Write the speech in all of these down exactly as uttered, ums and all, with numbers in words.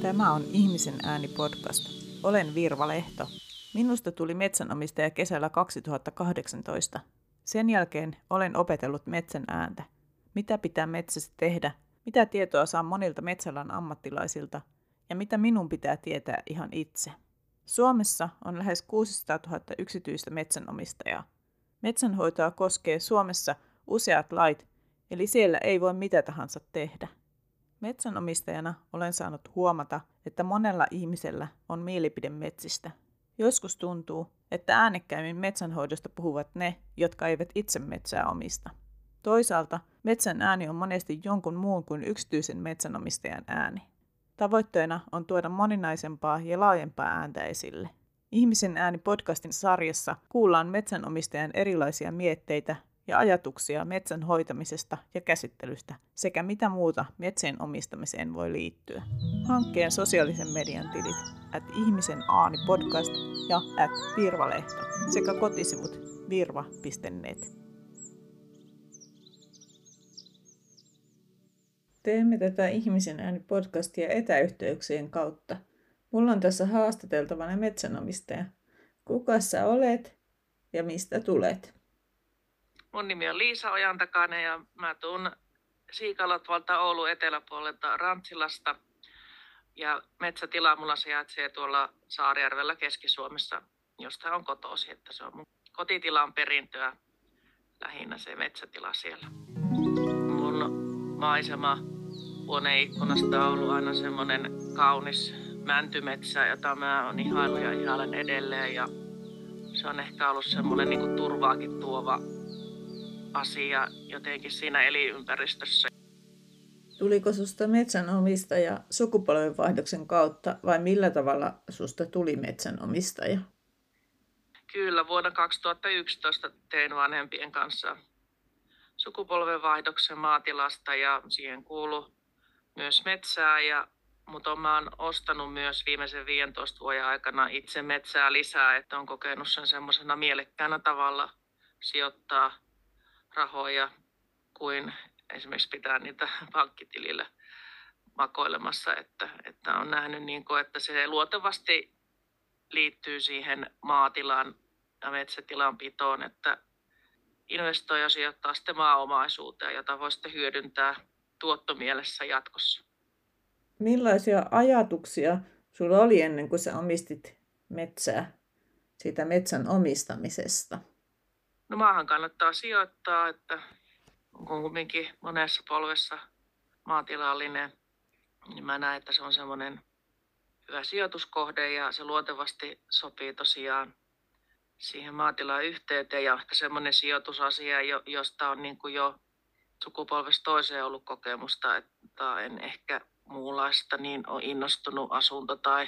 Tämä on Ihmisen ääni podcast. Olen Virva Lehto. Minusta tuli metsänomistaja kesällä kaksituhattakahdeksantoista. Sen jälkeen olen opetellut metsän ääntä. Mitä pitää metsässä tehdä, mitä tietoa saan monilta metsäalan ammattilaisilta ja mitä minun pitää tietää ihan itse. Suomessa on lähes kuusisataatuhatta yksityistä metsänomistajaa. Metsänhoitoa koskee Suomessa useat lait, eli siellä ei voi mitä tahansa tehdä. Metsänomistajana olen saanut huomata, että monella ihmisellä on mielipide metsistä. Joskus tuntuu, että äänekkäimmin metsänhoidosta puhuvat ne, jotka eivät itse metsää omista. Toisaalta metsän ääni on monesti jonkun muun kuin yksityisen metsänomistajan ääni. Tavoitteena on tuoda moninaisempaa ja laajempaa ääntä esille. Ihmisen ääni podcastin sarjassa kuullaan metsänomistajan erilaisia mietteitä ja ajatuksia metsän hoitamisesta ja käsittelystä sekä mitä muuta metsien omistamiseen voi liittyä. Hankkeen sosiaalisen median tilit at ihmisen aani podcast ja at virvalehto sekä kotisivut virva piste net. Teemme tätä Ihmisen ääni podcastia etäyhteyksien kautta. Mulla on tässä haastateltavana metsänomistaja. Kuka sä olet ja mistä tulet? Mun nimi on Liisa Ojantakainen ja mä tuun Siikalatvalta Oulun eteläpuolelta Rantsilasta. Ja metsätila mulla sijaitsee tuolla Saarijärvellä Keski-Suomessa, josta on kotoisin, että se on mun kotitilan perintöä lähinnä se metsätila siellä. Mun maisema huoneikkunasta on ollut aina semmoinen kaunis mäntymetsä, jota mä oon ihaillut ja ihailen edelleen. Ja se on ehkä ollut semmoinen niin kuin turvaakin tuova asia jotenkin siinä elinympäristössä. Tuliko susta metsänomistaja sukupolvenvaihdoksen kautta vai millä tavalla susta tuli metsänomistaja? Kyllä, vuonna kaksituhattayksitoista tein vanhempien kanssa sukupolvenvaihdoksen maatilasta ja siihen kuului myös metsää. Ja, mutta mä oon ostanut myös viimeisen viidentoista vuoden aikana itse metsää lisää, että on kokenut sen semmoisena mielekkäänä tavalla sijoittaa rahoja kuin esimerkiksi pitää niitä pankkitilillä makoilemassa, että, että on nähnyt, niin kuin, että se luontevasti liittyy siihen maatilan ja metsätilan pitoon, että investoi ja sijoittaa sitten maaomaisuuteen, jota voi sitten hyödyntää tuottomielessä jatkossa. Millaisia ajatuksia sulla oli ennen kuin sä omistit metsää, siitä metsän omistamisesta? No maahan kannattaa sijoittaa, että on kumminkin monessa polvessa maatilallinen, niin mä näen, että se on semmoinen hyvä sijoituskohde ja se luontevasti sopii tosiaan siihen maatilan yhteyteen ja ehkä semmoinen sijoitusasia, josta on niin kuin jo sukupolvesta toiseen ollut kokemusta, että en ehkä muunlaista niin ole innostunut asunto tai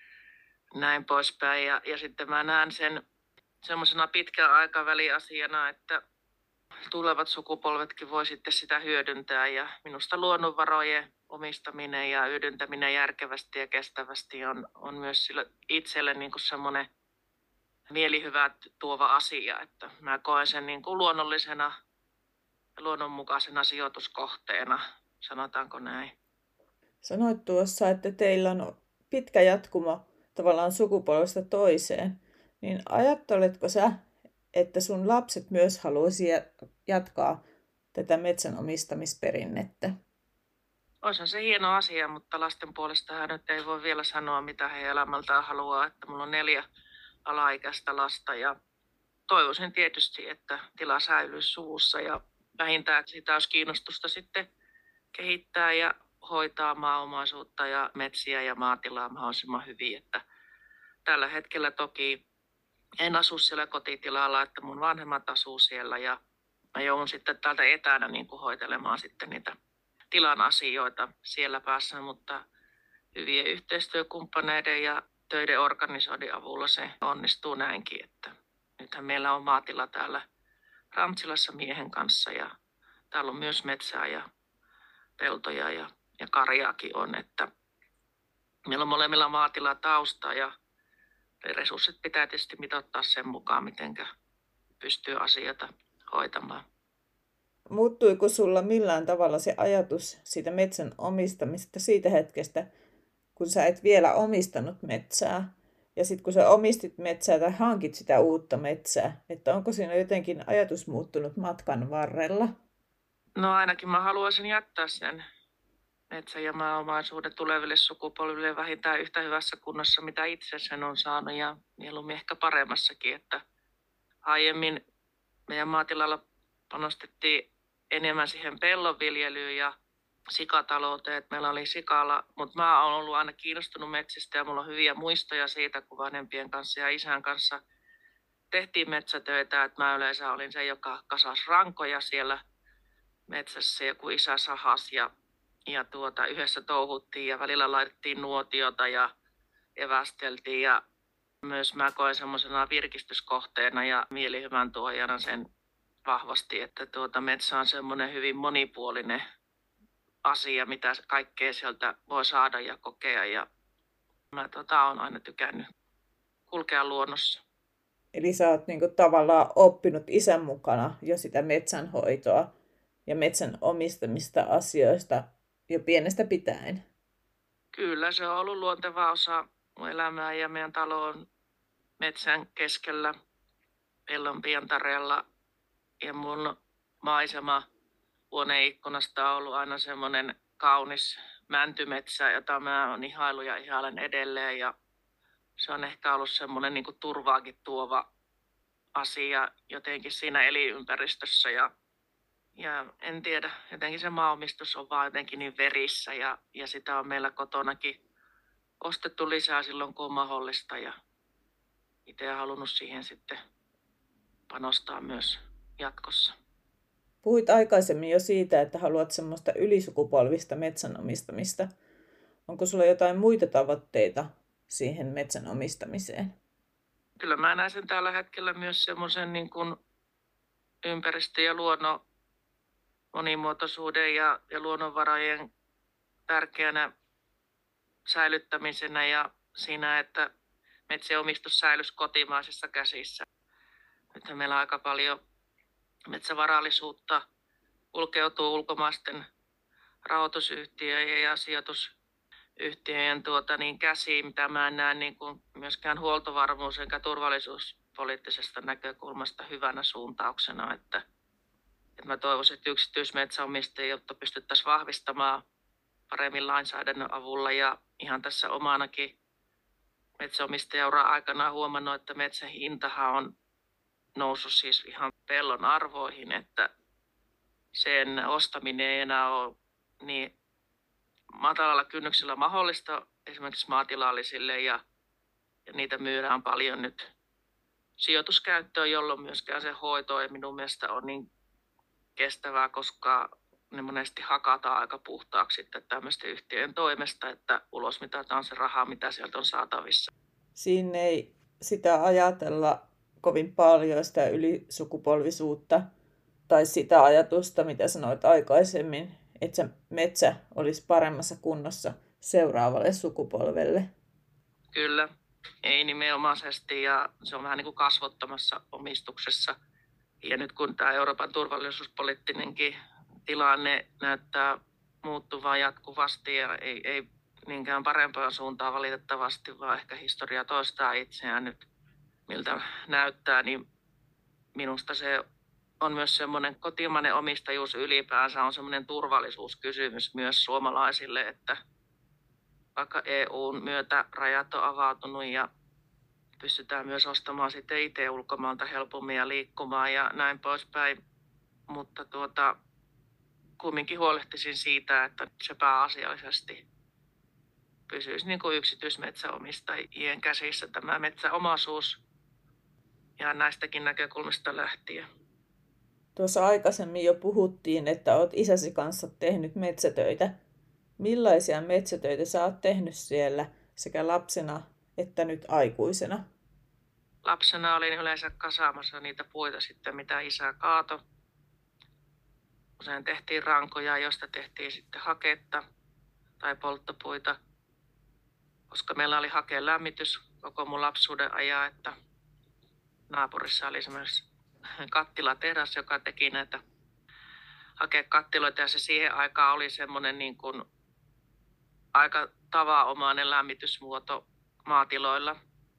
näin poispäin. Ja, ja sitten mä näen sen semmoisena pitkän aikavälin asiana, että tulevat sukupolvetkin voi sitten sitä hyödyntää ja minusta luonnonvarojen omistaminen ja hyödyntäminen järkevästi ja kestävästi on, on myös sille itselle niin kuin semmoinen mielihyvä tuova asia, että mä koen sen niin kuin luonnollisena ja luonnonmukaisena sijoituskohteena, sanotaanko näin. Sanoit tuossa, että teillä on pitkä jatkumo tavallaan sukupolvesta toiseen, niin ajatteletko sä, että sun lapset myös haluaisi jatkaa tätä metsän omistamisperinnettä? Olisihan se hieno asia, mutta lasten puolesta nyt ei voi vielä sanoa, mitä he elämältään haluaa. Että mulla on neljä alaikäistä lasta ja toivoisin tietysti, että tila säilyisi suvussa ja vähintään, että sitä olisi kiinnostusta sitten kehittää ja hoitaa maaomaisuutta ja metsiä ja maatilaa mahdollisimman hyvin. Että tällä hetkellä toki en asu siellä kotitilalla, että mun vanhemmat asuu siellä ja mä joudun sitten täältä etänä niin kuin hoitelemaan sitten niitä tilan asioita siellä päässä, mutta hyvien yhteistyökumppaneiden ja töiden organisoinnin avulla se onnistuu näinkin, että nythän meillä on maatila täällä Rantsilassa miehen kanssa ja täällä on myös metsää ja peltoja ja, ja karjaakin on, että meillä on molemmilla maatila tausta ja resurssit pitää tietysti mitoittaa sen mukaan, miten pystyy asioita hoitamaan. Muuttuiko sulla millään tavalla se ajatus siitä metsän omistamisesta siitä hetkestä, kun sä et vielä omistanut metsää. Ja sitten kun sä omistit metsää tai hankit sitä uutta metsää, että onko siinä jotenkin ajatus muuttunut matkan varrella? No ainakin mä haluaisin jättää sen metsä- ja maaomaisuuden tuleville sukupolville vähintään yhtä hyvässä kunnossa, mitä itse sen on saanut, ja mieluummin ehkä paremmassakin. Että aiemmin meidän maatilalla panostettiin enemmän siihen pellonviljelyyn ja sikatalouteen, että meillä oli sikala, mutta mä oon ollut aina kiinnostunut metsistä ja mulla on hyviä muistoja siitä, kun vanhempien kanssa ja isän kanssa tehtiin metsätöitä, että mä yleensä olin se, joka kasasi rankoja siellä metsässä ja kun isä sahasi ja, ja tuota, yhdessä touhuttiin ja välillä laitettiin nuotiota ja evästeltiin ja myös mä koen semmoisena virkistyskohteena ja mielihyvän tuojana sen vahvasti, että tuota, metsä on semmoinen hyvin monipuolinen asia, mitä kaikkea sieltä voi saada ja kokea. Ja mä tota, olen aina tykännyt kulkea luonnossa. Eli sä oot niinku tavallaan oppinut isän mukana jo sitä metsänhoitoa ja metsän omistamista asioista jo pienestä pitäen. Kyllä, se on ollut luonteva osa mun elämää ja meidän talo on metsän keskellä pellon pientareella. Ja mun maisema huoneikkunasta on ollut aina semmoinen kaunis mäntymetsä, jota mä oon ihailu ja ihailen edelleen. Ja se on ehkä ollut semmoinen niin kuin turvaakin tuova asia jotenkin siinä elinympäristössä. Ja, ja en tiedä, jotenkin se maanomistus on vaan jotenkin niin verissä ja, ja sitä on meillä kotonakin ostettu lisää silloin, kun on mahdollista. Ja itse olen halunnut siihen sitten panostaa myös jatkossa. Puhuit aikaisemmin jo siitä, että haluat semmoista ylisukupolvista metsän omistamista. Onko sulla jotain muita tavoitteita siihen metsän omistamiseen? Kyllä mä näen sen tällä hetkellä myös semmoisen niin kuin ympäristö- ja luonnon monimuotoisuuden ja, ja luonnonvarojen tärkeänä säilyttämisenä ja siinä, että metsän omistus säilyisi kotimaisissa käsissä. Nythän meillä aika paljon metsävarallisuutta kulkeutuu ulkomaisten rahoitusyhtiöiden ja sijoitusyhtiöiden tuota, niin käsiin, mitä mä en näe niin kuin myöskään huoltovarmuus- enkä turvallisuuspoliittisesta näkökulmasta hyvänä suuntauksena. Että, että mä toivoisin, että yksityismetsäomistajia, jotta pystyttäisiin vahvistamaan paremmin lainsäädännön avulla ja ihan tässä omanakin metsäomistajaura aikana huomannut, että metsän hintahan on noussut siis ihan pellon arvoihin, että sen ostaminen ei enää ole niin matalalla kynnyksellä mahdollista esimerkiksi maatilallisille ja, ja niitä myydään paljon nyt sijoituskäyttöön, jolloin myöskään se hoito ei minun mielestä ole niin kestävää, koska ne monesti hakataan aika puhtaaksi sitten tämmöisten yhtiöiden toimesta, että ulos mitataan se raha, mitä sieltä on saatavissa. Siinä ei sitä ajatella kovin paljon, sitä ylisukupolvisuutta tai sitä ajatusta, mitä sanoit aikaisemmin, että se metsä olisi paremmassa kunnossa seuraavalle sukupolvelle. Kyllä, ei nimenomaisesti ja se on vähän niin kuin kasvottomassa omistuksessa. Ja nyt kun tämä Euroopan turvallisuuspoliittinenkin tilanne näyttää muuttuvaa jatkuvasti ja ei, ei niinkään parempaan suuntaan valitettavasti, vaan ehkä historia toistaa itseään nyt miltä näyttää, niin minusta se on myös semmoinen kotimainen omistajuus ylipäänsä on semmoinen turvallisuuskysymys myös suomalaisille, että vaikka E U:n myötä rajat on avautunut ja pystytään myös ostamaan sitten itse ulkomailta helpommin ja liikkumaan ja näin poispäin, mutta tuota, kumminkin huolehtisin siitä, että se pääasiallisesti pysyisi niin kuin yksityismetsäomistajien käsissä tämä metsäomaisuus ja näistäkin näkökulmista lähtien. Tuossa aikaisemmin jo puhuttiin, että olet isäsi kanssa tehnyt metsätöitä. Millaisia metsätöitä sä oot tehnyt siellä sekä lapsena että nyt aikuisena? Lapsena olin yleensä kasaamassa niitä puita sitten, mitä isä kaato. Usein tehtiin rankoja, joista tehtiin sitten haketta tai polttopuita, koska meillä oli hakeen lämmitys koko mun lapsuuden ajan, että naapurissa oli esimerkiksi kattilatehdas, joka teki näitä hakekattiloita ja se siihen aikaan oli semmoinen niin kuin aika tavanomainen lämmitysmuoto maatiloilla.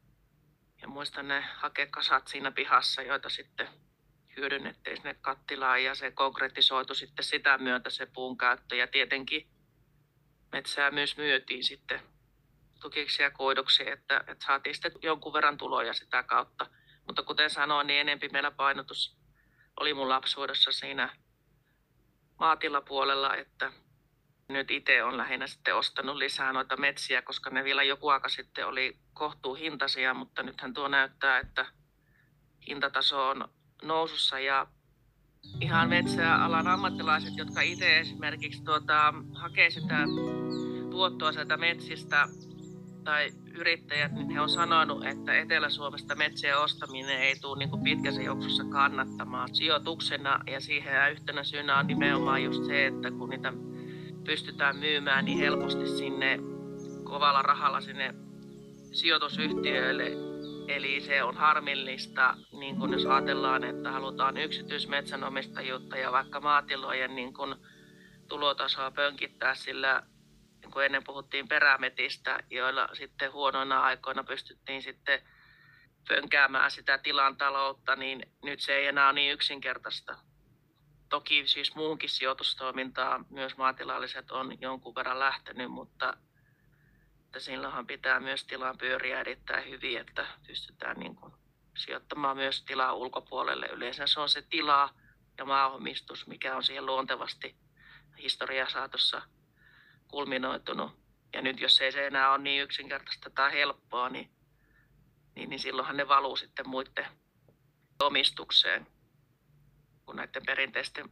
Ja muistan ne hakekasat siinä pihassa, joita sitten hyödynnettiin sinne kattilaan ja se konkretisoitu sitten sitä myötä se puun käyttö. Ja tietenkin metsää myös myytiin sitten tukiksi ja kuiduksi, että, että saatiin sitten jonkun verran tuloja sitä kautta. Mutta kuten sanoin, niin enempi meillä painotus oli mun lapsuudessa siinä maatilapuolella, että nyt itse on lähinnä sitten ostanut lisää noita metsiä, koska ne vielä joku aika sitten oli kohtuuhintaisia, mutta nythän tuo näyttää, että hintataso on nousussa ja ihan metsäalan ammattilaiset, jotka itse esimerkiksi tuota, hakee sitä tuottoa sieltä metsistä tai yrittäjät, niin he on sanonut, että Etelä-Suomesta metsien ostaminen ei tule niin kuin pitkässä juoksussa kannattamaan sijoituksena ja siihen yhtenä syynä on nimenomaan just se, että kun niitä pystytään myymään niin helposti sinne kovalla rahalla sinne sijoitusyhtiöille. Eli se on harmillista, niin kun jos ajatellaan, että halutaan yksityismetsänomistajuutta ja vaikka maatilojen niin kun tulotasoa pönkittää sillä, niin kun ennen puhuttiin perämetistä, joilla sitten huonoina aikoina pystyttiin sitten pönkäämään sitä tilan taloutta, niin nyt se ei enää ole niin yksinkertaista. Toki siis muuhunkin sijoitustoimintaan myös maatilalliset on jonkun verran lähtenyt, mutta että silloinhan pitää myös tilan pyöriä erittäin hyvin, että pystytään niin kuin sijoittamaan myös tilaa ulkopuolelle. Yleensä se on se tila ja maaomistus, mikä on siihen luontevasti historian saatossa kulminoitunut. Ja nyt jos ei se enää ole niin yksinkertaista tai helppoa, niin, niin, niin silloinhan ne valuu sitten muiden omistukseen kuin näiden perinteisten.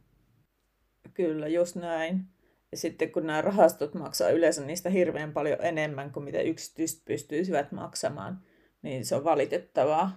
Kyllä, just näin. Ja sitten kun nämä rahastot maksaa yleensä niistä hirveän paljon enemmän kuin mitä yksityiset pystyisivät maksamaan, niin se on valitettavaa.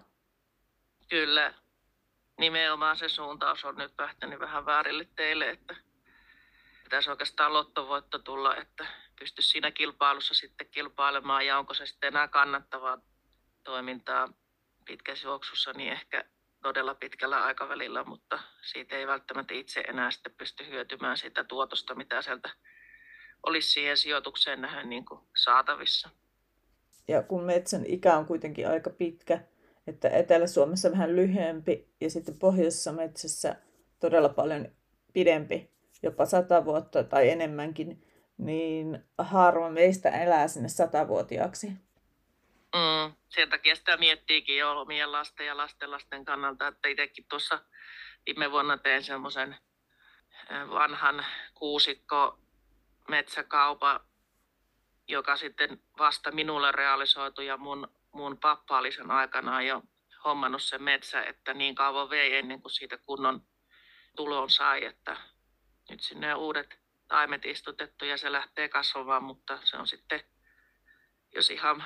Kyllä, nimenomaan se suuntaus on nyt lähtenyt vähän väärille teille, että pitäisi oikeastaan lottovoitto tulla, että pystyisi siinä kilpailussa sitten kilpailemaan ja onko se sitten enää kannattavaa toimintaa pitkässä juoksussa, niin ehkä todella pitkällä aikavälillä, mutta siitä ei välttämättä itse enää sitten pysty hyötymään sitä tuotosta, mitä sieltä olisi siihen sijoitukseen nähden niin kuin saatavissa. Ja kun metsän ikä on kuitenkin aika pitkä, että Etelä-Suomessa vähän lyhyempi ja sitten pohjoisessa metsässä todella paljon pidempi, jopa sata vuotta tai enemmänkin, niin harva meistä elää sinne satavuotiaaksi. Mm, sen takia sitä miettiikin jo omien lasten ja lastenlasten kannalta, että itsekin tuossa viime vuonna tein semmoisen vanhan kuusikko metsäkaupan, joka sitten vasta minulle realisoitui ja mun, mun pappa oli sen aikanaan jo hommannut sen metsä, että niin kauan vei ennen kuin siitä kunnon tulon sai, että nyt sinne on uudet taimet istutettu ja se lähtee kasvamaan, mutta se on sitten, jos ihan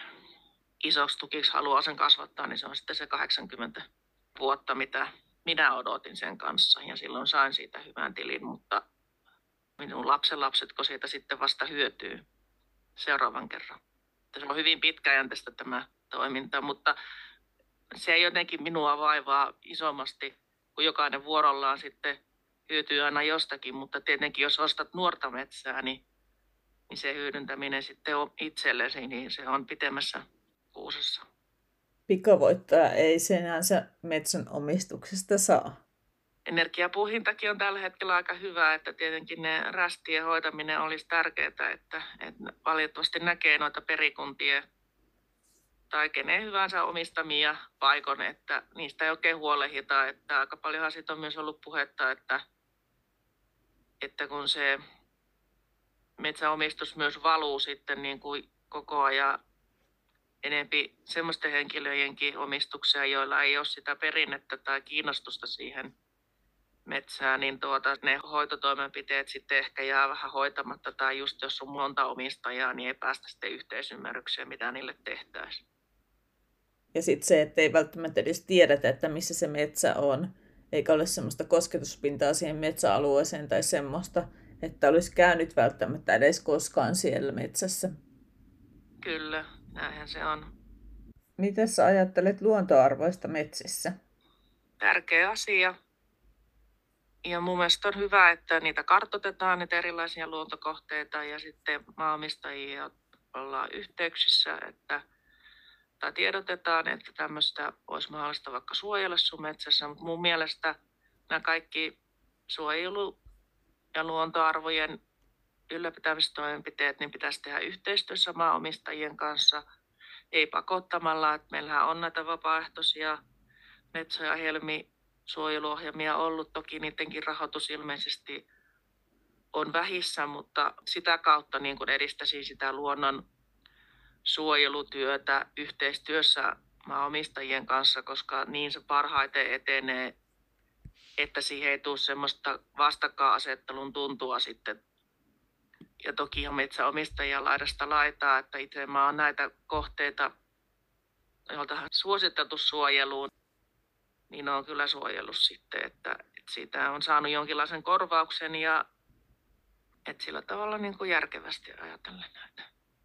isoksi tukiksi haluaa sen kasvattaa, niin se on sitten se kahdeksankymmentä vuotta, mitä minä odotin sen kanssa. Ja silloin sain siitä hyvän tilin, mutta minun lapsenlapsetko siitä sitten vasta hyötyy seuraavan kerran. Se on hyvin pitkäjänteistä tämä toiminta, mutta se ei jotenkin minua vaivaa isommasti, kun jokainen vuorollaan sitten hyötyy aina jostakin. Mutta tietenkin jos ostat nuorta metsää, niin, niin se hyödyntäminen sitten on itsellesi, niin se on pitemmässä kuusessa. Pikavoittoa ei sinänsä metsän omistuksesta saa. Energiapuuhintakin on tällä hetkellä aika hyvä, että tietenkin ne rästien hoitaminen olisi tärkeää, että, että valitettavasti näkee noita perikuntia tai kenen hyvänsä omistamia paikon, että niistä ei oikein huolehdita. Että aika paljonhan siitä on myös ollut puhetta, että, että kun se metsäomistus myös valuu sitten niin kuin koko ajan enempi semmoisten henkilöjenkin omistuksia, joilla ei ole sitä perinnettä tai kiinnostusta siihen metsään, niin tuota, ne hoitotoimenpiteet sitten ehkä jää vähän hoitamatta, tai just jos on monta omistajaa, niin ei päästä sitten yhteisymmärrykseen, mitä niille tehtäisiin. Ja sitten se, että ei välttämättä edes tiedetä, että missä se metsä on, eikä ole semmoista kosketuspintaa siihen metsäalueeseen tai semmoista, että olisi käynyt välttämättä edes koskaan siellä metsässä. Kyllä, näinhän se on. Mitä sä ajattelet luontoarvoista metsissä? Tärkeä asia. Ja mun mielestä on hyvä, että niitä kartoitetaan, niitä erilaisia luontokohteita ja sitten maanomistajia ollaan yhteyksissä, että tai tiedotetaan, että tämmöistä olisi mahdollista vaikka suojella sun metsässä, mutta mun mielestä nämä kaikki suojelu- ja luontoarvojen ylläpitämistoimenpiteet niin pitäisi tehdä yhteistyössä maanomistajien kanssa, ei pakottamalla, että meillähän on näitä vapaaehtoisia metsä- ja helmisuojeluohjelmia ollut, toki niidenkin rahoitus ilmeisesti on vähissä, mutta sitä kautta niin kuin edistäisi sitä luonnon suojelutyötä yhteistyössä maanomistajien kanssa, koska niin se parhaiten etenee, että siihen ei tule semmoista vastakkainasettelun tuntua sitten. Ja toki on metsäomistajia laidasta laitaa, että itse mä oon näitä kohteita, joilta on suositeltu suojeluun, niin on kyllä suojellut sitten, että, että siitä on saanut jonkinlaisen korvauksen ja että sillä tavalla niin kuin järkevästi ajatellen näitä.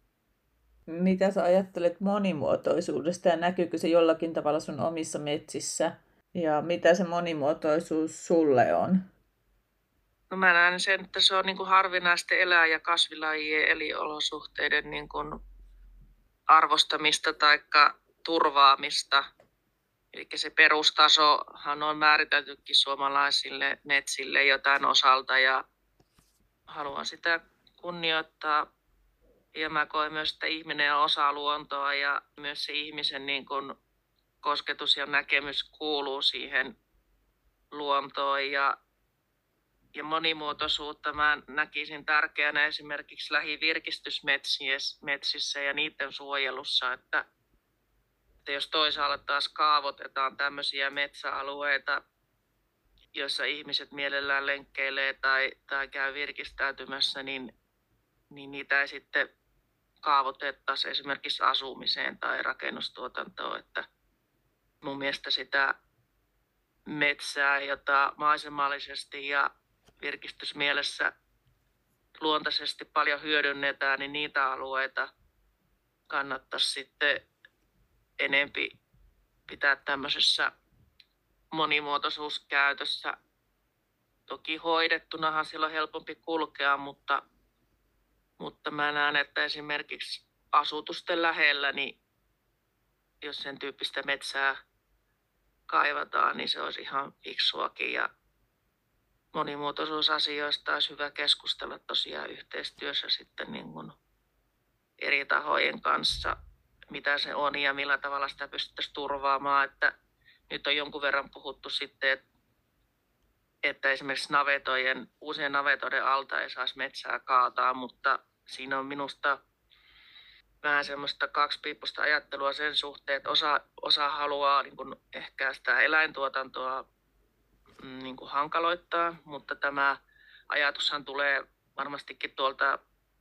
Mitä sä ajattelet monimuotoisuudesta ja näkyykö se jollakin tavalla sun omissa metsissä? Ja mitä se monimuotoisuus sulle on? No mä näen sen, että se on niin kuin harvinaisten eläin- ja kasvilajien eliolosuhteiden niin kuin arvostamista tai turvaamista. Eli se perustasohan on määriteltykin suomalaisille metsille jotain osalta ja haluan sitä kunnioittaa. Ja mä koen myös, että ihminen on osa luontoa ja myös se ihmisen niin kuin kosketus ja näkemys kuuluu siihen luontoon ja, ja monimuotoisuutta mä näkisin tärkeänä esimerkiksi lähivirkistysmetsissä ja niiden suojelussa, että, että jos toisaalta taas kaavoitetaan tämmöisiä metsäalueita, joissa ihmiset mielellään lenkkeilee tai, tai käy virkistäytymässä, niin, niin niitä ei sitten kaavoitettaisiin esimerkiksi asumiseen tai rakennustuotantoon, että mun mielestä sitä metsää, jota maisemallisesti ja virkistysmielessä luontaisesti paljon hyödynnetään, niin niitä alueita kannattaisi sitten enempi pitää tämmöisessä monimuotoisuuskäytössä. Toki hoidettunahan siellä on helpompi kulkea, mutta, mutta mä näen, että esimerkiksi asutusten lähellä, niin jos sen tyyppistä metsää kaivataan, niin se olisi ihan fiksuakin. Ja monimuotoisuusasioista olisi hyvä keskustella tosiaan yhteistyössä sitten niin kuin eri tahojen kanssa, mitä se on ja millä tavalla sitä pystyttäisiin turvaamaan. Että nyt on jonkun verran puhuttu sitten, että, että esimerkiksi navetojen, uusien navetoiden alta ei saisi metsää kaataa, mutta siinä on minusta vähän semmoista kaksipiippuista ajattelua sen suhteen, että osa, osa haluaa niin kuin ehkä sitä eläintuotantoa niin kuin hankaloittaa, mutta tämä ajatushan tulee varmastikin tuolta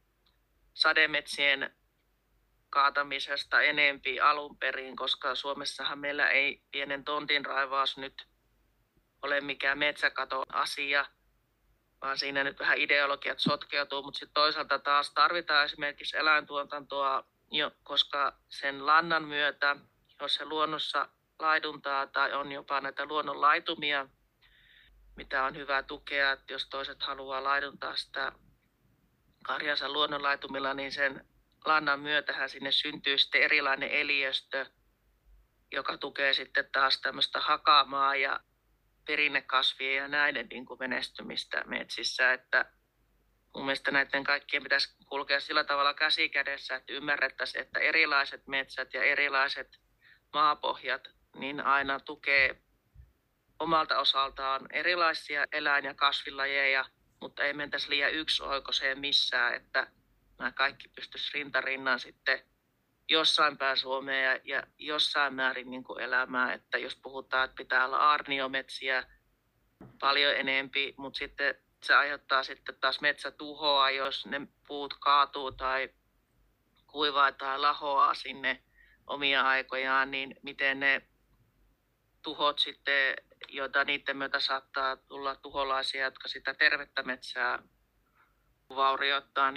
sademetsien kaatamisesta enempi alun perin, koska Suomessahan meillä ei pienen tontin raivaus nyt ole mikään metsäkatoasia, vaan siinä nyt vähän ideologiat sotkeutuu, mutta sitten toisaalta taas tarvitaan esimerkiksi eläintuotantoa, jo, koska sen lannan myötä, jos se luonnossa laiduntaa tai on jopa näitä luonnonlaitumia, mitä on hyvä tukea, että jos toiset haluaa laiduntaa sitä karjansa luonnonlaitumilla, niin sen lannan myötähän sinne syntyy sitten erilainen eliöstö, joka tukee sitten taas tämmöistä hakaamaa ja perinnekasvien ja näiden niin kuin menestymistä metsissä, että mun mielestä näiden kaikkien pitäisi kulkea sillä tavalla käsi kädessä, että ymmärrettäisiin, että erilaiset metsät ja erilaiset maapohjat niin aina tukee omalta osaltaan erilaisia eläin- ja kasvilajeja, mutta ei mentäisi liian yksioikoiseen missään, että nämä kaikki pystyisi rintarinnan sitten jossain päin Suomea ja, ja jossain määrin niin kuin elämään, että jos puhutaan, että pitää olla aarniometsiä paljon enempi, mutta sitten se aiheuttaa sitten taas metsätuhoa, jos ne puut kaatuu tai kuivaa tai lahoaa sinne omia aikojaan, niin miten ne tuhot sitten, joita niiden myötä saattaa tulla tuholaisia, jotka sitä tervettä metsää vaurioittaa, niin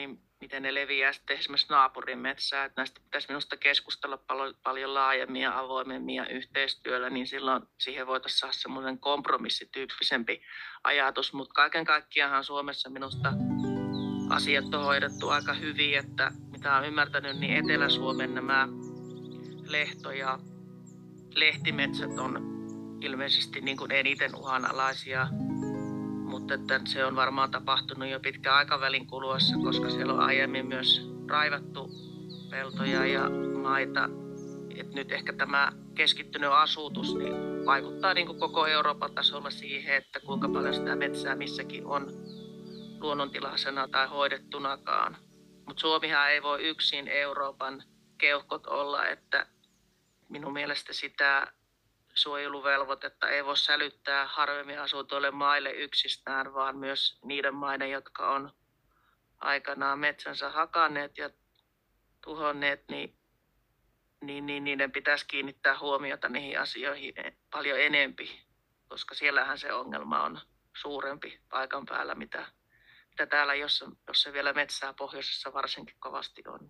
miten ne leviää sitten esimerkiksi naapurin metsään. Että näistä pitäisi minusta keskustella paljon, paljon laajemmin ja avoimemmin ja yhteistyöllä, niin silloin siihen voitaisiin saada semmoinen kompromissityyppisempi ajatus. Mutta kaiken kaikkiaan Suomessa minusta asiat on hoidettu aika hyvin, että mitä olen ymmärtänyt, niin Etelä-Suomen nämä lehto- ja lehtimetsät on ilmeisesti niin kuin eniten uhanalaisia, mutta että se on varmaan tapahtunut jo pitkän aikavälin kuluessa, koska siellä on aiemmin myös raivattu peltoja ja maita. Et nyt ehkä tämä keskittynyt asutus niin vaikuttaa niin kuin koko Euroopan tasolla siihen, että kuinka paljon sitä metsää missäkin on luonnontilaisena tai hoidettunakaan. Mutta Suomihan ei voi yksin Euroopan keuhkot olla, että minun mielestä sitä suojeluvelvoitetta ei voi sälyttää harvemmin asutuille maille yksistään, vaan myös niiden maiden, jotka on aikanaan metsänsä hakanneet ja tuhonneet, niin, niin, niin niiden pitäisi kiinnittää huomiota niihin asioihin paljon enempi, koska siellähän se ongelma on suurempi paikan päällä, mitä, mitä täällä, jos, jos se vielä metsää pohjoisessa varsinkin kovasti on.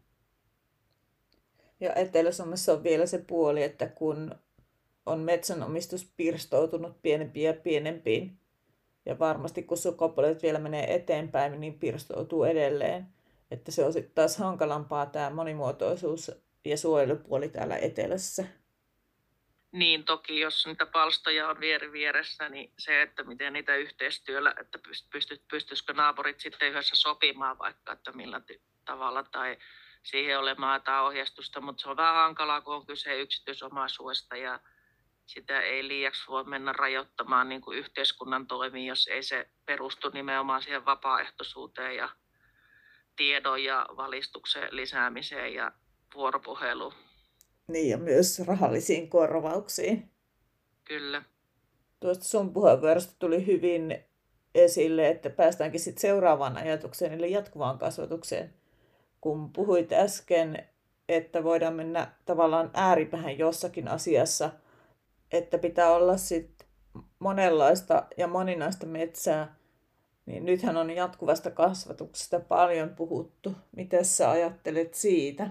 Ja Etelä-Suomessa on vielä se puoli, että kun on metsänomistus pirstoutunut pienempiin ja pienempiin, ja varmasti kun sukupolvet vielä menee eteenpäin, niin pirstoutuu edelleen. Että se on sitten taas hankalampaa tämä monimuotoisuus ja suojelupuoli täällä etelässä. Niin toki, jos niitä palstoja on vieri vieressä, niin se, että miten niitä yhteistyöllä, että pystyt, pystyisikö naapurit sitten yhdessä sopimaan vaikka, että millä tavalla tai siihen olemaan jotain ohjeistusta, mutta se on vähän hankalaa, kun on kyse yksityisomaisuudesta ja sitä ei liiaksi voi mennä rajoittamaan niin kuin yhteiskunnan toimiin, jos ei se perustu nimenomaan siihen vapaaehtoisuuteen ja tiedon ja valistuksen lisäämiseen ja vuoropuheluun. Niin, ja myös rahallisiin korvauksiin. Kyllä. Tuosta sun puheenvuorosta tuli hyvin esille, että päästäänkin sitten seuraavaan ajatukseen, eli jatkuvaan kasvatukseen. Kun puhuit äsken, että voidaan mennä tavallaan ääripäähän jossakin asiassa, että pitää olla sit monenlaista ja moninaista metsää, niin nythän on jatkuvasta kasvatuksesta paljon puhuttu. Miten sä ajattelet siitä?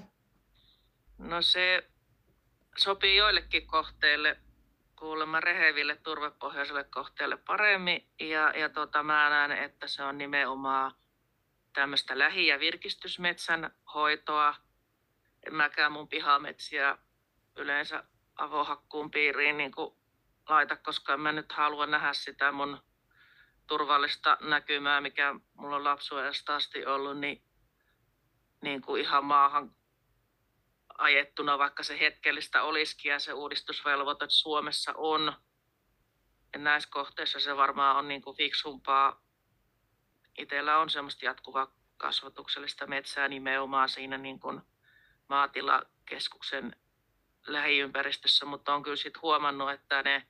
No se sopii joillekin kohteille, kuulemma reheville turvepohjaisille kohteille paremmin. Ja, ja tota, mä näen, että se on nimenomaan tämmöistä lähi- ja virkistysmetsän hoitoa. En mäkään mun pihametsiä yleensä avohakkuun piiriin niin kuin laita, koska en mä nyt halua nähdä sitä mun turvallista näkymää, mikä mulla on lapsuudesta asti ollut, niin, niin kuin ihan maahan ajettuna, vaikka se hetkellistä olisikin ja se uudistusvelvoite Suomessa on. Ja näissä kohteissa se varmaan on niin kuin fiksumpaa. Itsellä on semmoista jatkuvaa kasvatuksellista metsää nimenomaan siinä niin kuin maatilakeskuksen lähiympäristössä, mutta on kyllä sit huomannut, että ne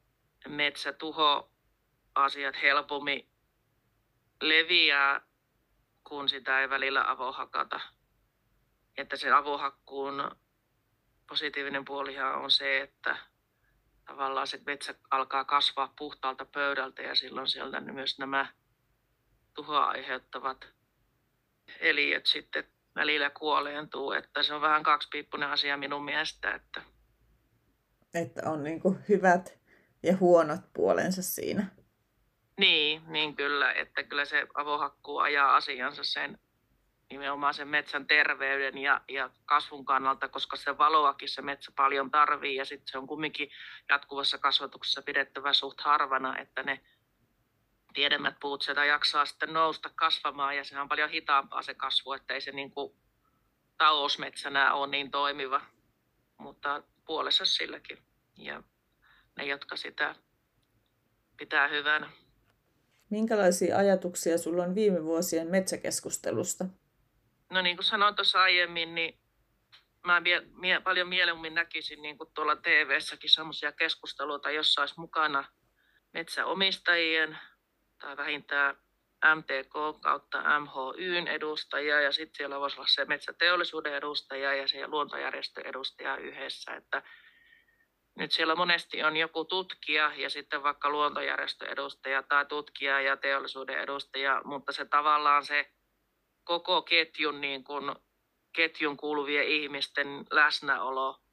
metsätuhoasiat helpommin leviää, kun sitä ei välillä avohakata. Että sen avohakkuun positiivinen puolihan on se, että tavallaan se metsä alkaa kasvaa puhtaalta pöydältä ja silloin sieltä myös nämä tuhoa aiheuttavat eliöt sitten välillä kuoleentuu. Että se on vähän kaksipiippunen asia minun mielestä. Että, että on niin kuin hyvät ja huonot puolensa siinä. Niin, niin kyllä. Että kyllä se avohakkuu ajaa asiansa sen nimenomaan sen metsän terveyden ja, ja kasvun kannalta, koska se valoakin se metsä paljon tarvii ja sitten se on kumminkin jatkuvassa kasvatuksessa pidettävä suht harvana, että ne pienemmät puut sieltä jaksaa sitten nousta kasvamaan ja se on paljon hitaampaa se kasvu, että ei se niin kuin talousmetsänä ole niin toimiva, mutta puolessa silläkin ja ne, jotka sitä pitää hyvänä. Minkälaisia ajatuksia sulla on viime vuosien metsäkeskustelusta? No niin kuin sanoin tuossa aiemmin, niin mä mie- mie- paljon mieluummin näkisin niin kuin tuolla T V:ssäkin semmoisia keskusteluita, jossa olisi mukana metsäomistajien tai vähintään M T K kautta M H Y:n edustajia ja sitten siellä voisi olla se metsäteollisuuden edustaja ja se luontojärjestön edustaja yhdessä. Että nyt siellä monesti on joku tutkija ja sitten vaikka luontojärjestön edustaja tai tutkija ja teollisuuden edustaja, mutta se tavallaan se koko ketjun, niin kuin, ketjun kuuluvien ihmisten läsnäolo,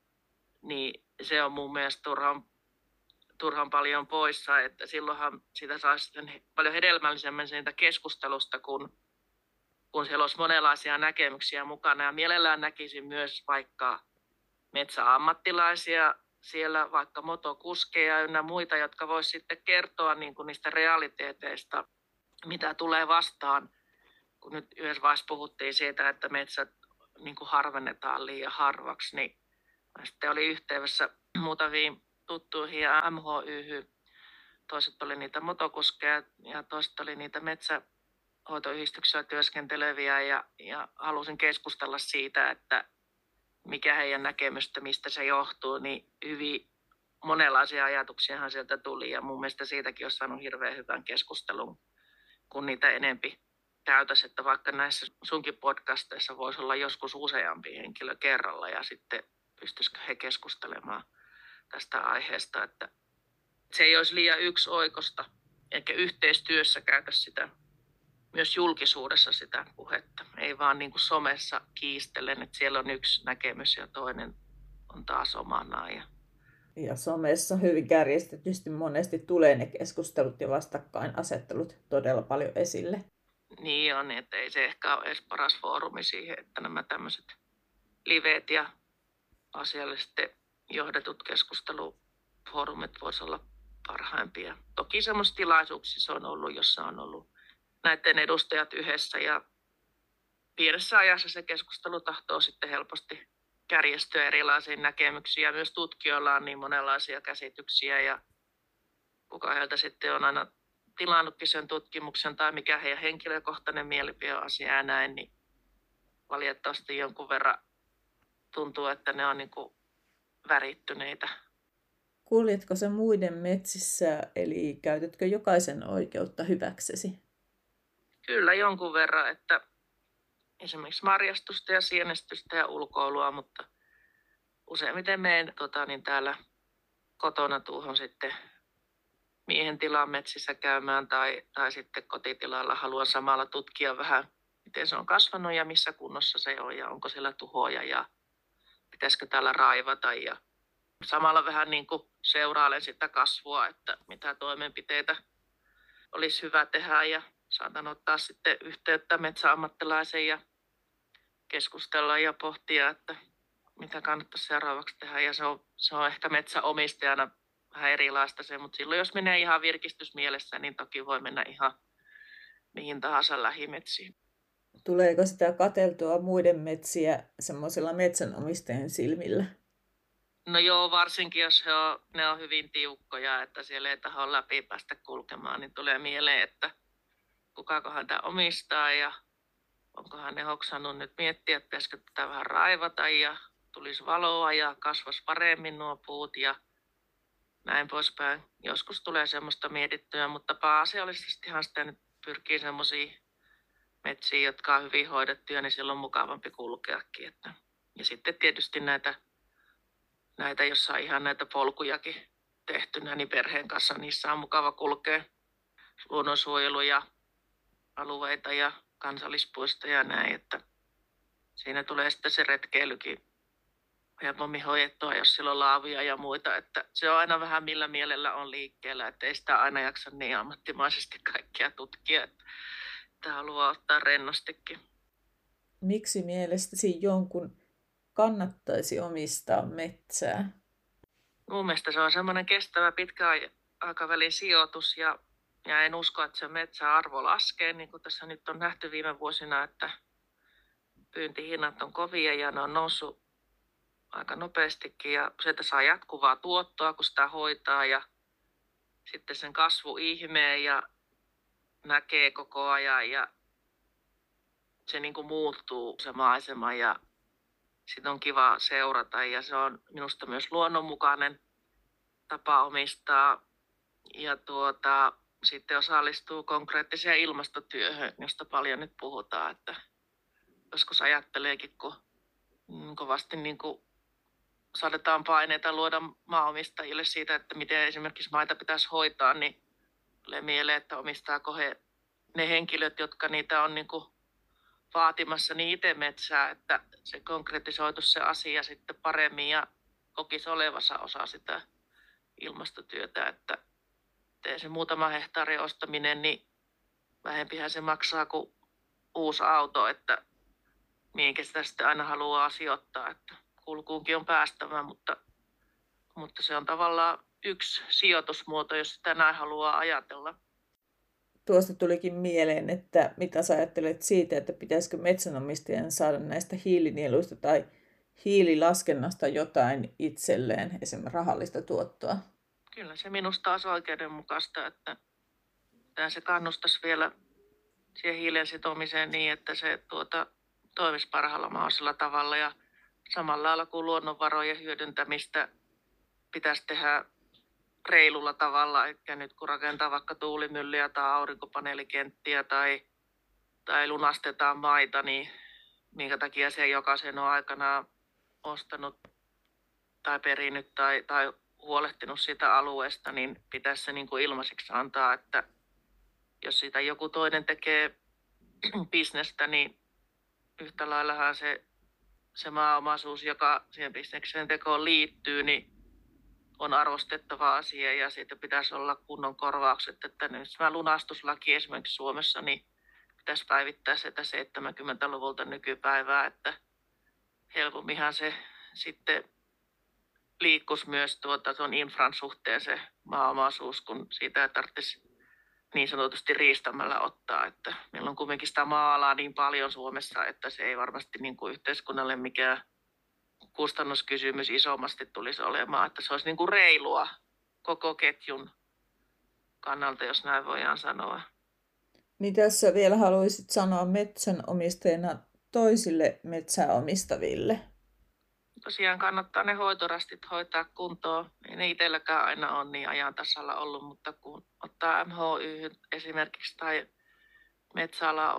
niin se on mun mielestä turhan, turhan paljon poissa, että silloinhan sitä saa sitten paljon hedelmällisemmän siitä keskustelusta, kun, kun siellä olisi monenlaisia näkemyksiä mukana. Ja mielellään näkisin myös vaikka metsäammattilaisia siellä, vaikka motokuskeja ynnä muita, jotka voisivat sitten kertoa niin kuin niistä realiteeteista, mitä tulee vastaan. Kun nyt yhdessä vaiheessa puhuttiin siitä, että metsät niin kuin harvennetaan liian harvaksi, niin sitten oli yhteydessä muutamiin tuttuihin ja M H Y:hy. Toiset oli niitä motokuskeja ja toiset oli niitä metsähoitoyhdistyksellä työskenteleviä ja, ja halusin keskustella siitä, että mikä heidän näkemystä, mistä se johtuu, niin hyvin monenlaisia ajatuksiahan sieltä tuli ja mun mielestä siitäkin olisi saanut hirveän hyvän keskustelun, kun niitä enempi käytäisiin, että vaikka näissä sunkin podcasteissa voisi olla joskus useampi henkilö kerralla ja sitten pystyisikö he keskustelemaan tästä aiheesta, että se ei olisi liian yksioikoista, eikä yhteistyössä käydä sitä, myös julkisuudessa sitä puhetta. Ei vaan niin kuin somessa kiistellen, että siellä on yksi näkemys ja toinen on taas omanaan. Ja, ja somessa hyvin kärjestetysti monesti tulee ne keskustelut ja vastakkainasettelut todella paljon esille. Niin on, että ei se ehkä ole edes paras foorumi siihen, että nämä tämmöiset liveet ja asiallisesti johdetut keskustelufoorumit voisi olla parhaimpia. Toki semmoisissa tilaisuuksissa on ollut, jossa on ollut näiden edustajat yhdessä ja pienessä ajassa se keskustelu tahtoo sitten helposti kärjestyä erilaisiin näkemyksiin ja myös tutkijoilla on niin monenlaisia käsityksiä ja kuka heiltä sitten on aina tilannutkin sen tutkimuksen tai mikä heidän henkilökohtainen mielipide on asia ja näin, niin valitettavasti jonkun verran tuntuu, että ne on niin kuin värittyneitä. Kuljetko sä muiden metsissä, eli käytätkö jokaisen oikeutta hyväksesi? Kyllä jonkun verran, että esimerkiksi marjastusta ja sienestystä ja ulkoilua, mutta useimmiten menen tota, niin täällä kotona tuohon sitten miehen tilan metsissä käymään tai, tai sitten kotitilalla haluan samalla tutkia vähän, miten se on kasvanut ja missä kunnossa se on ja onko siellä tuhoja ja pitäisikö täällä raivata ja samalla vähän niin kuin seurailen sitä kasvua, että mitä toimenpiteitä olisi hyvä tehdä ja saatan ottaa sitten yhteyttä metsäammattilaisen ja keskustella ja pohtia, että mitä kannattaisi seuraavaksi tehdä. Ja se on, se on ehkä metsäomistajana vähän erilaista se, mutta silloin jos menee ihan virkistysmielessä, niin toki voi mennä ihan mihin tahansa lähimetsiin. Tuleeko sitä katseltua muiden metsiä semmoisella metsänomistajan silmillä? No joo, varsinkin jos he on, ne on hyvin tiukkoja, että siellä ei tahdo läpi päästä kulkemaan, niin tulee mieleen, että kukakohan tämä omistaa ja onkohan ne hoksannut nyt miettiä, että pitäisikö tätä vähän raivata ja tulisi valoa ja kasvaisi paremmin nuo puut ja näin poispäin. Joskus tulee semmoista mietittyä, mutta pääasiallisestihan sitä nyt pyrkii semmoisiin metsiin, jotka on hyvin hoidettuja, niin silloin on mukavampi kulkeakin. Että. Ja sitten tietysti näitä, näitä, jossa on ihan näitä polkujakin tehtynä, niin perheen kanssa niissä on mukava kulkea luonnonsuojelu ja alueita ja kansallispuistoja ja näin, että siinä tulee sitten se retkeilykin helpommin hoidettua, jos sillä on laavia ja muita, että se on aina vähän millä mielellä on liikkeellä, että ei sitä aina jaksa niin ammattimaisesti kaikkia tutkia, että, että haluaa ottaa rennostikin. Miksi mielestäsi jonkun kannattaisi omistaa metsää? Mun mielestä se on semmoinen kestävä pitkän aikavälin sijoitus ja, ja en usko, että se metsäarvo laskee, niin kuin tässä nyt on nähty viime vuosina, että pyyntihinnat on kovia ja ne on noussut aika nopeastikin ja sieltä saa jatkuvaa tuottoa, kun sitä hoitaa ja sitten sen kasvu ihmee ja näkee koko ajan ja se niin kuin muuttuu se maisema ja sitä on kiva seurata ja se on minusta myös luonnonmukainen tapa omistaa ja tuota, sitten osallistuu konkreettiseen ilmastotyöhön, josta paljon nyt puhutaan, että joskus ajatteleekin, kun kovasti niin kuin saadetaan paineita luoda maanomistajille siitä, että miten esimerkiksi maita pitäisi hoitaa, niin tulee mieleen, että omistaako he ne henkilöt, jotka niitä on niin kuin vaatimassa niin itse metsää, että se konkretisoitu se asia sitten paremmin ja kokisi olevansa osa sitä ilmastotyötä, että tee se muutama hehtaarin ostaminen, niin vähempihän se maksaa kuin uusi auto, että mihinkä sitä sitten aina haluaa sijoittaa, että kulkuunkin on päästävä, mutta, mutta se on tavallaan yksi sijoitusmuoto, jos sitä näin haluaa ajatella. Tuosta tulikin mieleen, että mitä sä ajattelet siitä, että pitäisikö metsänomistajan saada näistä hiilinieluista tai hiililaskennasta jotain itselleen, esimerkiksi rahallista tuottoa? Kyllä se minusta olisi oikeudenmukaista, että se kannustaisi vielä siihen hiilen sitomiseen niin, että se tuota, toimisi parhaalla mahdollisella tavalla ja samalla lailla kuin luonnonvarojen hyödyntämistä pitäisi tehdä reilulla tavalla, eli nyt kun rakentaa vaikka tuulimyllyjä tai aurinkopaneelikenttiä tai, tai lunastetaan maita, niin minkä takia se jokaisen on aikanaan ostanut tai perinyt tai, tai huolehtinut siitä alueesta, niin pitäisi se niin kuin ilmaiseksi antaa, että jos siitä joku toinen tekee bisnestä, niin yhtä laillahan se, se maaomaisuus, joka siihen bisneksen tekoon liittyy, niin on arvostettava asia ja siitä pitäisi olla kunnon korvaukset. Että nyt tämä lunastuslaki esimerkiksi Suomessa, niin pitäisi päivittää sitä seitsemänkymmentäluvulta nykypäivää, että helpomminhan se sitten liikkuisi myös tuota, tuon infran suhteen se maaomaisuus, kun siitä ei tarvitsisi niin sanotusti riistämällä ottaa. Että meillä on kuitenkin sitä maa-alaa niin paljon Suomessa, että se ei varmasti niin kuin yhteiskunnalle mikään kustannuskysymys isommasti tulisi olemaan. Että se olisi niin kuin reilua koko ketjun kannalta, jos näin voidaan sanoa. Mitä sä vielä haluaisit sanoa metsänomistajana toisille metsää omistaville? Tosiaan kannattaa ne hoitorastit hoitaa kuntoon. Ei ne itselläkään aina ole niin ajan tasalla ollut, mutta kun ottaa M H Y esimerkiksi tai metsäalan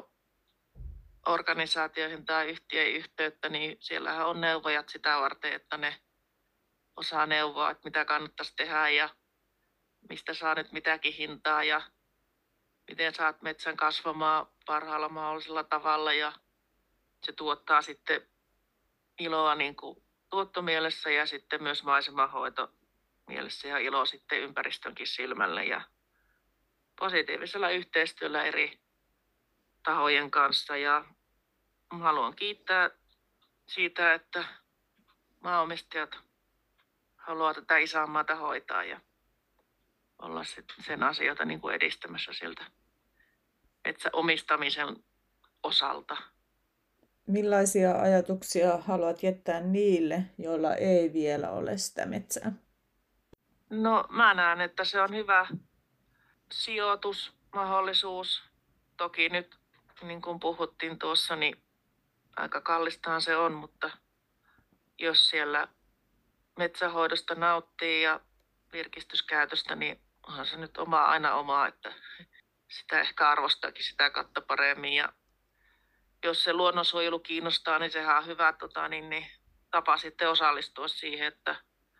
organisaatioihin tai yhtiöihin yhteyttä, niin siellähän on neuvojat sitä varten, että ne osaa neuvoa, että mitä kannattaisi tehdä ja mistä saa nyt mitäkin hintaa ja miten saat metsän kasvamaan parhaalla mahdollisella tavalla ja se tuottaa sitten iloa niin kuin tuottomielessä ja sitten myös maisemanhoito mielessä ja ilo sitten ympäristönkin silmälle ja positiivisella yhteistyöllä eri tahojen kanssa. Ja haluan kiittää siitä, että maanomistajat haluaa tätä isänmaata hoitaa ja olla sen asioita niin kuin edistämässä siltä metsäomistamisen osalta. Millaisia ajatuksia haluat jättää niille, joilla ei vielä ole sitä metsää? No mä näen, että se on hyvä sijoitusmahdollisuus. Toki nyt, niin kuin puhuttiin tuossa, niin aika kallistahan se on, mutta jos siellä metsähoidosta nauttii ja virkistyskäytöstä, niin onhan se nyt oma, aina omaa, että sitä ehkä arvostaakin sitä kautta paremmin. Ja jos se luonnonsuojelu kiinnostaa, niin sehän on hyvä tota, niin, niin, tapa sitten osallistua siihen, että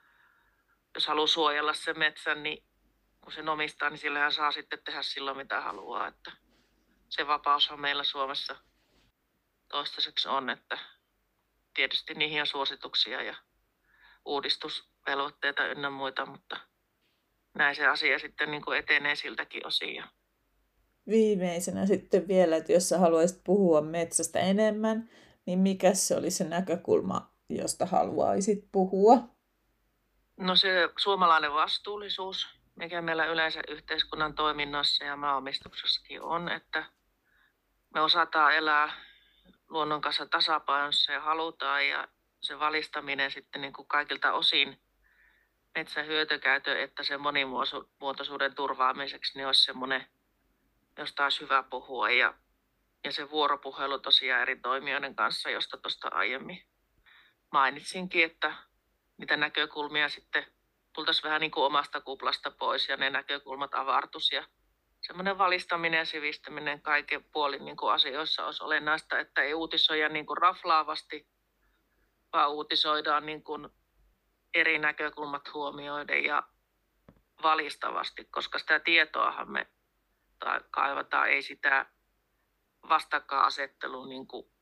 jos haluaa suojella sen metsän, niin kun sen omistaa, niin sillähän saa sitten tehdä silloin mitä haluaa. Että se vapaushan meillä Suomessa toistaiseksi on, että tietysti niihin on suosituksia ja uudistusvelvoitteita ynnä muita, mutta näin se asia sitten niin kuin etenee siltäkin osin. Viimeisenä sitten vielä, että jos sä haluaisit puhua metsästä enemmän, niin mikä se oli se näkökulma, josta haluaisit puhua? No se suomalainen vastuullisuus, mikä meillä yleensä yhteiskunnan toiminnassa ja maanomistuksessakin on, että me osataan elää luonnon kanssa tasapainossa ja halutaan ja se valistaminen sitten niin kuin kaikilta osin metsän hyötykäytön, että sen monimuotoisuuden turvaamiseksi niin olisi semmoinen, josta olisi hyvä puhua ja, ja se vuoropuhelu tosiaan eri toimijoiden kanssa, josta tuosta aiemmin mainitsinkin, että mitä näkökulmia sitten tultaisiin vähän niin kuin omasta kuplasta pois ja ne näkökulmat avartuisi ja semmoinen valistaminen ja sivistäminen kaiken puolin niin kuin asioissa olisi olennaista, että ei uutisoida niin kuin raflaavasti, vaan uutisoidaan niin kuin eri näkökulmat huomioiden ja valistavasti, koska sitä tietoahan me kaivataan, ei sitä vastakkainasettelua niin kuin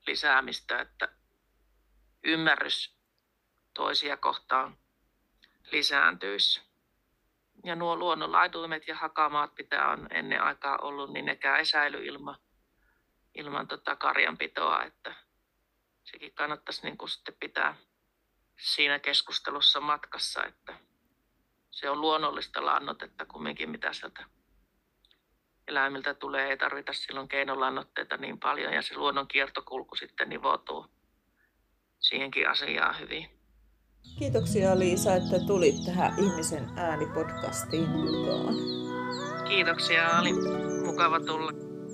lisäämistä, että ymmärrys toisia kohtaan lisääntyisi. Ja nuo luonnonlaiduimet ja hakamaat, mitä on ennen aikaa ollut, niin nekään ei säily ilman, ilman tota karjanpitoa, että sekin kannattaisi niin kuin sitten pitää siinä keskustelussa matkassa, että se on luonnollista lannoitetta kumminkin, mitä sieltä eläimiltä tulee. Ei tarvita silloin keinolannoitteita niin paljon ja se luonnon kiertokulku sitten nivoutuu siihenkin asiaan hyvin. Kiitoksia Liisa, että tulit tähän Ihmisen ääni-podcastiin mukaan. Kiitoksia, oli mukava tulla.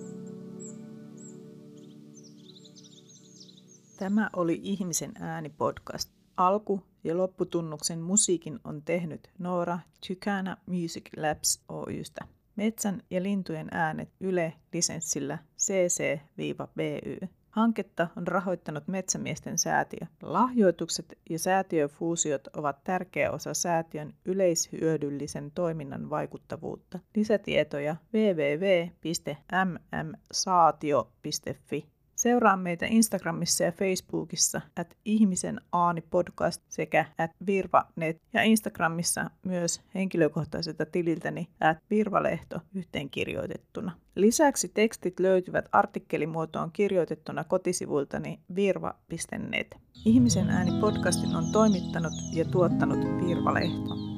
Tämä oli Ihmisen ääni-podcast. Alku- ja lopputunnuksen musiikin on tehnyt Noora Chicana Music Labs Oy:stä. Metsän ja lintujen äänet Yle-lisenssillä C C B Y. Hanketta on rahoittanut Metsämiesten säätiö. Lahjoitukset ja säätiöfuusiot ovat tärkeä osa säätiön yleishyödyllisen toiminnan vaikuttavuutta. Lisätietoja double-u double-u double-u piste m m saatio piste f i. Seuraa meitä Instagramissa ja Facebookissa at ihmisen aani podcast sekä at virvanet ja Instagramissa myös henkilökohtaiselta tililtäni at virvalehto yhteenkirjoitettuna. Lisäksi tekstit löytyvät artikkelimuotoon kirjoitettuna kotisivuiltani virva piste net. Ihmisen ääni podcastin on toimittanut ja tuottanut Virvalehto.